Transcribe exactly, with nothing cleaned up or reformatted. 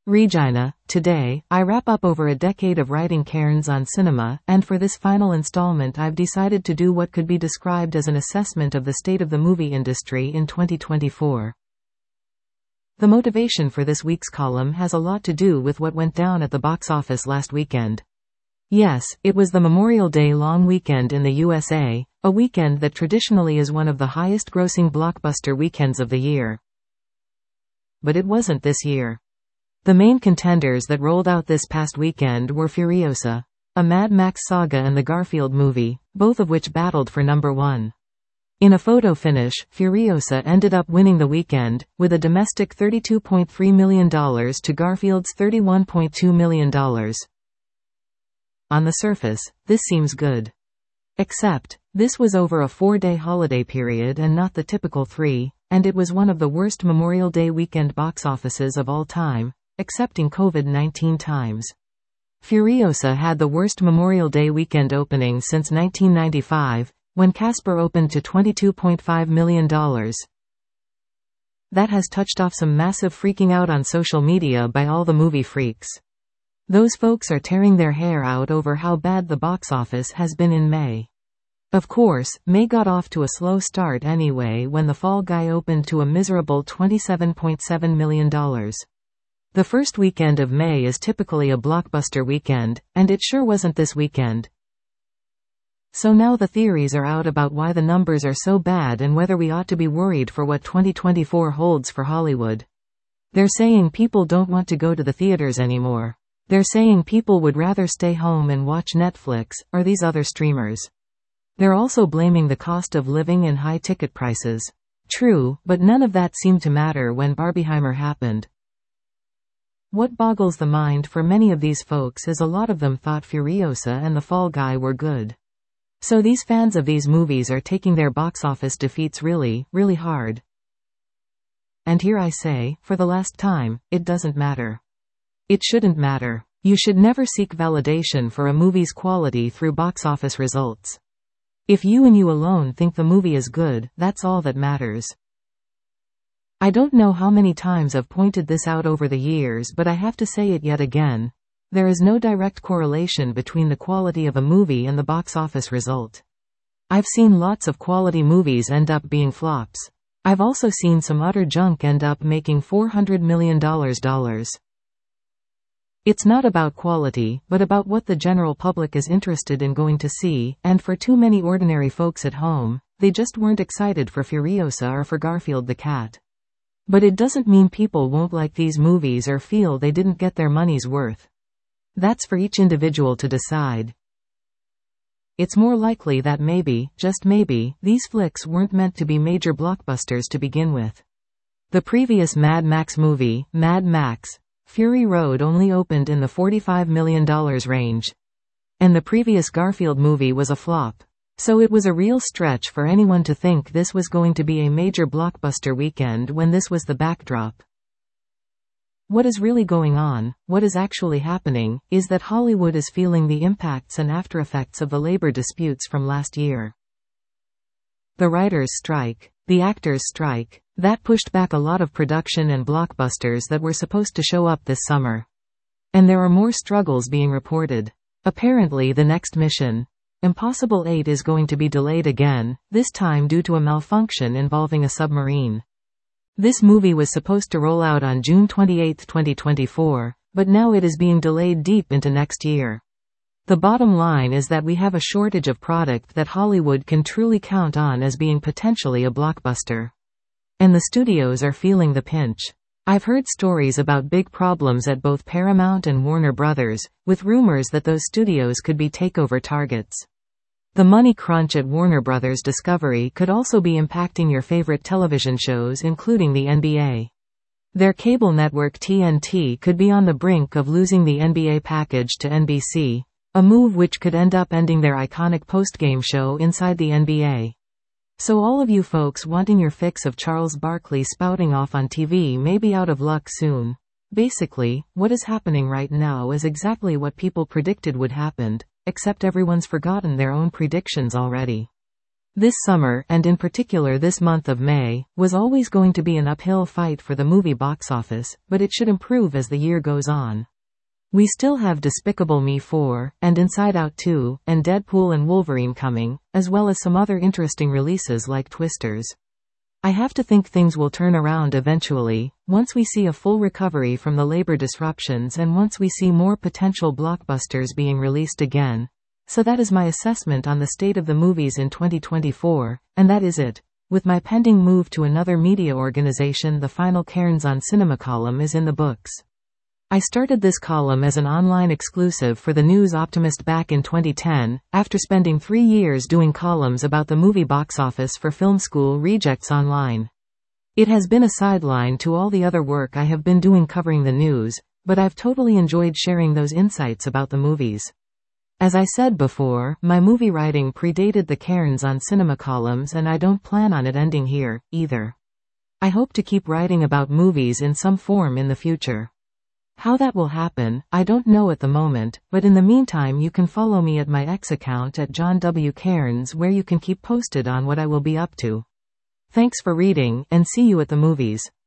Regina. Today, I wrap up over a decade of writing cairns on cinema, and for this final installment I've decided to do what could be described as an assessment of the state of the movie industry in twenty twenty-four. The motivation for this week's column has a lot to do with what went down at the box office last weekend. Yes, it was the Memorial Day long weekend in the U S A, a weekend that traditionally is one of the highest-grossing blockbuster weekends of the year. But it wasn't this year. The main contenders that rolled out this past weekend were Furiosa, a Mad Max saga, and the Garfield movie, both of which battled for number one. In a photo finish, Furiosa ended up winning the weekend, with a domestic thirty-two point three million dollars to Garfield's thirty-one point two million dollars. On the surface, this seems good. Except, this was over a four-day holiday period and not the typical three, and it was one of the worst Memorial Day weekend box offices of all time, excepting COVID nineteen times. Furiosa had the worst Memorial Day weekend opening since nineteen ninety-five, when Casper opened to twenty-two point five million dollars. That has touched off some massive freaking out on social media by all the movie freaks. Those folks are tearing their hair out over how bad the box office has been in May. Of course, May got off to a slow start anyway when The Fall Guy opened to a miserable twenty-seven point seven million dollars. The first weekend of May is typically a blockbuster weekend, and it sure wasn't this weekend. So now the theories are out about why the numbers are so bad and whether we ought to be worried for what twenty twenty-four holds for Hollywood. They're saying people don't want to go to the theaters anymore. They're saying people would rather stay home and watch Netflix, or these other streamers. They're also blaming the cost of living and high ticket prices. True, but none of that seemed to matter when Barbieheimer happened. What boggles the mind for many of these folks is a lot of them thought Furiosa and The Fall Guy were good. So these fans of these movies are taking their box office defeats really, really hard. And here I say, for the last time, it doesn't matter. It shouldn't matter. You should never seek validation for a movie's quality through box office results. If you and you alone think the movie is good, that's all that matters. I don't know how many times I've pointed this out over the years, but I have to say it yet again. There is no direct correlation between the quality of a movie and the box office result. I've seen lots of quality movies end up being flops. I've also seen some utter junk end up making four hundred million dollars. It's not about quality, but about what the general public is interested in going to see, and for too many ordinary folks at home, they just weren't excited for Furiosa or for Garfield the cat. But it doesn't mean people won't like these movies or feel they didn't get their money's worth. That's for each individual to decide. It's more likely that maybe, just maybe, these flicks weren't meant to be major blockbusters to begin with. The previous Mad Max movie, Mad Max: Fury Road, only opened in the forty-five million dollars range. And the previous Garfield movie was a flop. So it was a real stretch for anyone to think this was going to be a major blockbuster weekend when this was the backdrop. What is really going on, what is actually happening, is that Hollywood is feeling the impacts and aftereffects of the labor disputes from last year. The writers' strike, the actors' strike, that pushed back a lot of production and blockbusters that were supposed to show up this summer. And there are more struggles being reported. Apparently the next Mission Impossible eight is going to be delayed again, this time due to a malfunction involving a submarine. This movie was supposed to roll out on June twenty-eighth, twenty twenty-four, but now it is being delayed deep into next year. The bottom line is that we have a shortage of product that Hollywood can truly count on as being potentially a blockbuster. And the studios are feeling the pinch. I've heard stories about big problems at both Paramount and Warner Brothers, with rumors that those studios could be takeover targets. The money crunch at Warner Brothers Discovery could also be impacting your favorite television shows, including the N B A. Their cable network T N T could be on the brink of losing the N B A package to N B C, a move which could end up ending their iconic postgame show inside the N B A. So all of you folks wanting your fix of Charles Barkley spouting off on T V may be out of luck soon. Basically, what is happening right now is exactly what people predicted would happen, except everyone's forgotten their own predictions already. This summer, and in particular this month of May, was always going to be an uphill fight for the movie box office, but it should improve as the year goes on. We still have Despicable Me four, and Inside Out two, and Deadpool and Wolverine coming, as well as some other interesting releases like Twisters. I have to think things will turn around eventually, once we see a full recovery from the labor disruptions and once we see more potential blockbusters being released again. So that is my assessment on the state of the movies in twenty twenty-four, and that is it. With my pending move to another media organization, the final Cairns on Cinema column is in the books. I started this column as an online exclusive for the News Optimist back in twenty ten, after spending three years doing columns about the movie box office for Film School Rejects Online. It has been a sideline to all the other work I have been doing covering the news, but I've totally enjoyed sharing those insights about the movies. As I said before, my movie writing predated the Cairns on Cinema columns, and I don't plan on it ending here, either. I hope to keep writing about movies in some form in the future. How that will happen, I don't know at the moment, but in the meantime you can follow me at my X account at John W. Cairns, where you can keep posted on what I will be up to. Thanks for reading, and see you at the movies.